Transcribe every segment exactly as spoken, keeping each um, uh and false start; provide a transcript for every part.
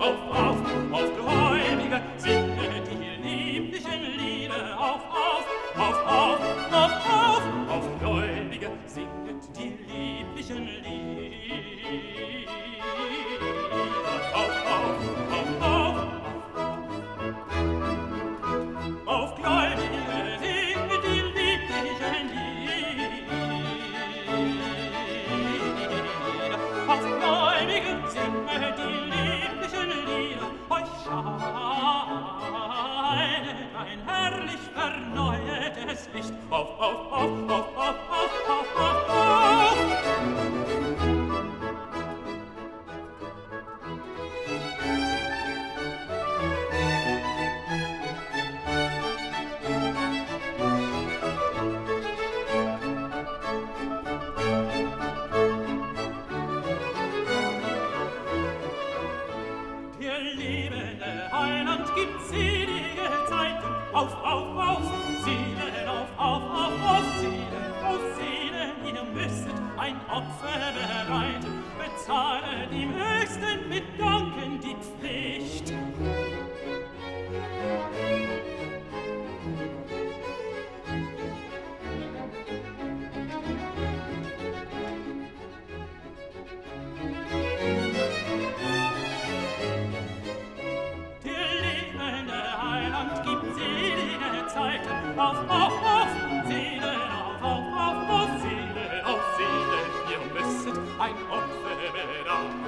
auf, auf, auf, Gläubige, singe die lieblichen Lieder, auf, auf, auf, auf, auf, auf, auf, Gläubige, singet die lieblichen Lieder, auf, auf, auf, auf, auf, Gläubige, singet die lieblichen Lieder, auf, Gläubige, singet die lieblichen Lieder, euch scheinet ein herrlich verneuetes Licht, auf, auf, auf, auf, auf, auf, auf, auf, auf. Der liebende Heiland gibt selige Zeiten, auf, auf, auf, Seelen, auf, auf, auf, auf, Seelen, auf, Seelen, ihr müsstet ein Opfer bereiten, bezahlet ihm höchsten mit Danken die Pflicht. Der liebende Heiland gibt selige Zeiten, auf, auf, auf, Seelen, auf, auf, auf, auf, Seelen, auf, Seelen, ihr müsstet ein Opfer bereiten.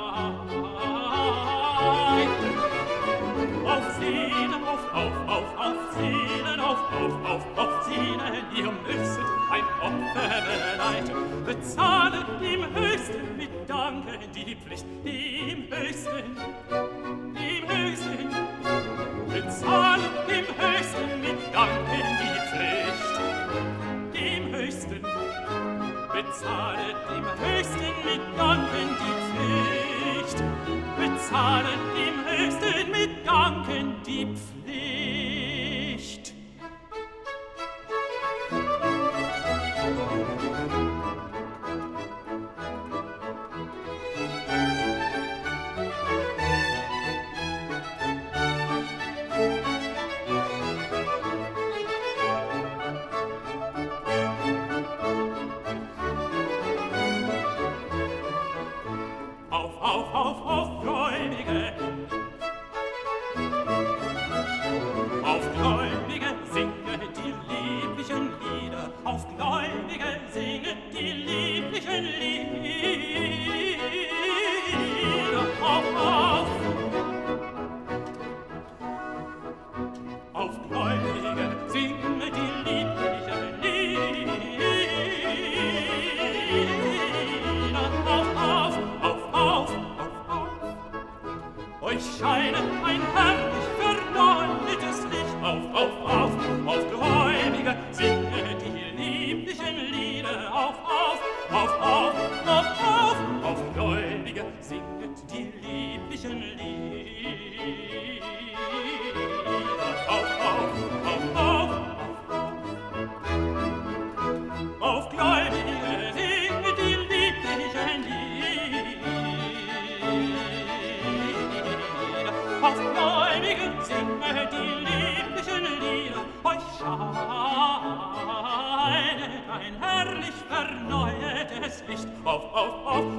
Auf Seelen, auf, auf, auf, auf, Seelen, auf, auf, auf, auf, Seelen, ihr müsstet ein Opfer bereiten, bezahlet dem Höchsten mit Danken die Pflicht, dem Höchsten, dem Höchsten, bezahlet dem Höchsten mit Danken die Pflicht, dem Höchsten, bezahlet dem Höchsten mit Danken die Pflicht, bezahlet dem Höchsten mit Danken die Pflicht. Auf, auf, auf, auf, Gläubige, auf, Gläubige, singet die lieblichen Lieder, auf, Gläubige, singet die lieblichen Lieder, auf, auf, auf, Gläubige, singet die lieblichen Lieder, auf, auf, auf, auf, euch scheinet ein herrlich verneuertes Licht, auf, auf, auf, auf, Gläubige, singet die lieblichen Lieder, auf, auf, auf, auf, auf, auf, auf, Gläubige, singet die lieblichen Lieder, auf, auf, auf, auf, auf, Gläubige, singet die lieblichen Lieder, auf, Gläubige, singet die lieblichen Lieder, euch scheinet ein herrlich verneuertes Licht, auf, auf, auf,